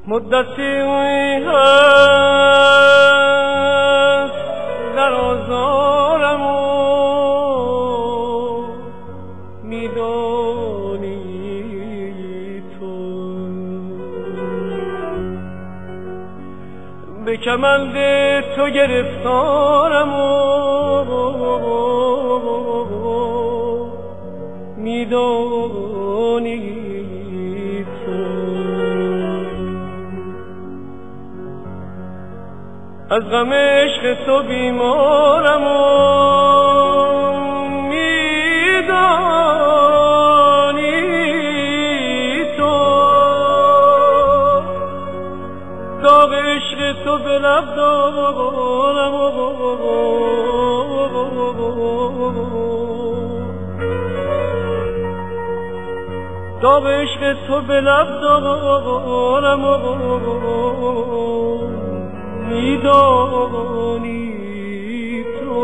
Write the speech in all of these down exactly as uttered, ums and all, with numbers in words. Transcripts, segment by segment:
مدتی هست در آزارم و میدانی تو به کمند تو گرفتارم و میدانی از غم عشق تو بیمارم و میدانی تو داغ عشق تو به لب دارم و داغ عشق تو به لب دارم و میدانی تو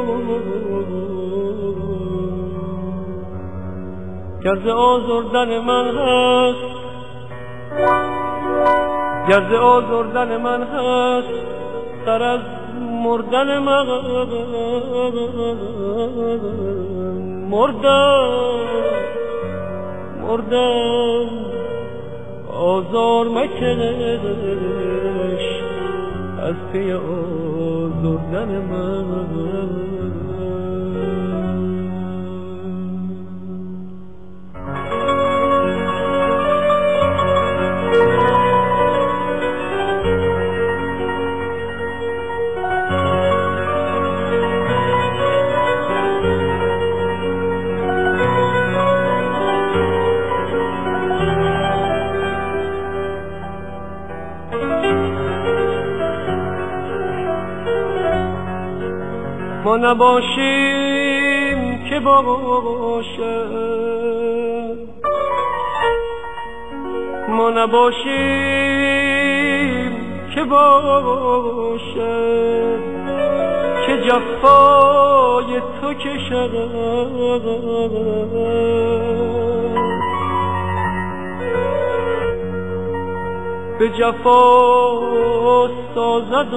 گرز آزردن من هست گرز آزردن من هست در از مردن من مردم مردم آزار مکش از پی آزردن من ما نباشیم که باشد ما نباشیم که باشد که جفای تو کشد به جفا سازد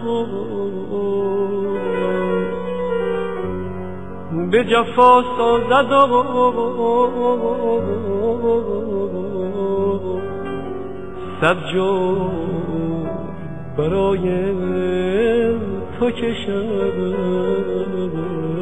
به جفا سازد صد جو برای تو کشد